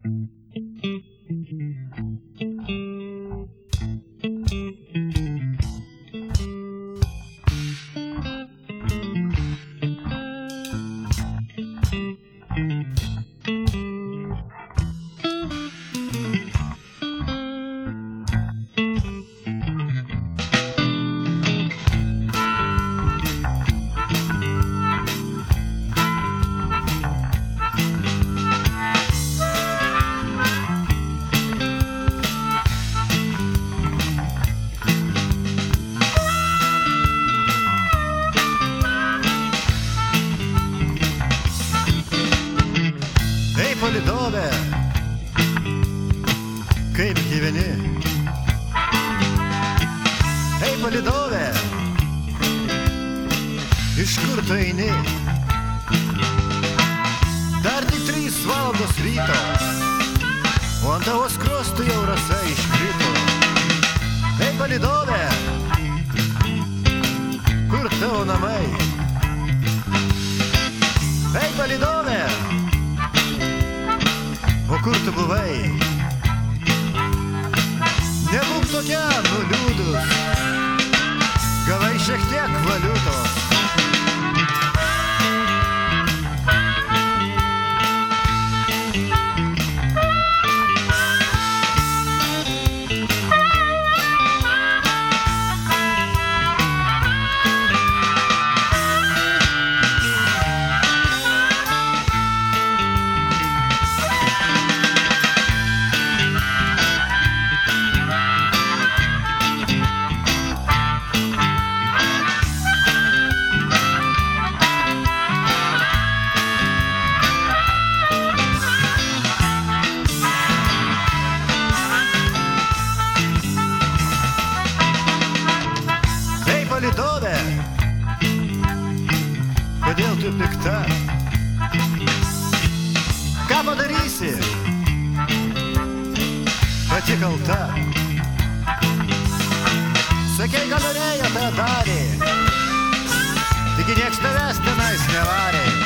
Palydove, kaip gyveni? Ei, palydove, iš kur tu eini? Dar tik 3 valandos ryto, o ant tavo skruostų jau rasa iškrito. Ei, palydove, kur tavo namai? Ei, palydove, o kur tu buvai? Nebūk tokia nuliūdus, gavai šiek tiek valiutos. Palydove, kodėl tu pikta? Ką padarysi? Pati kalta. Sakei, ką norėjo, tą darė, taigi nieks tavęs tenais nevarė.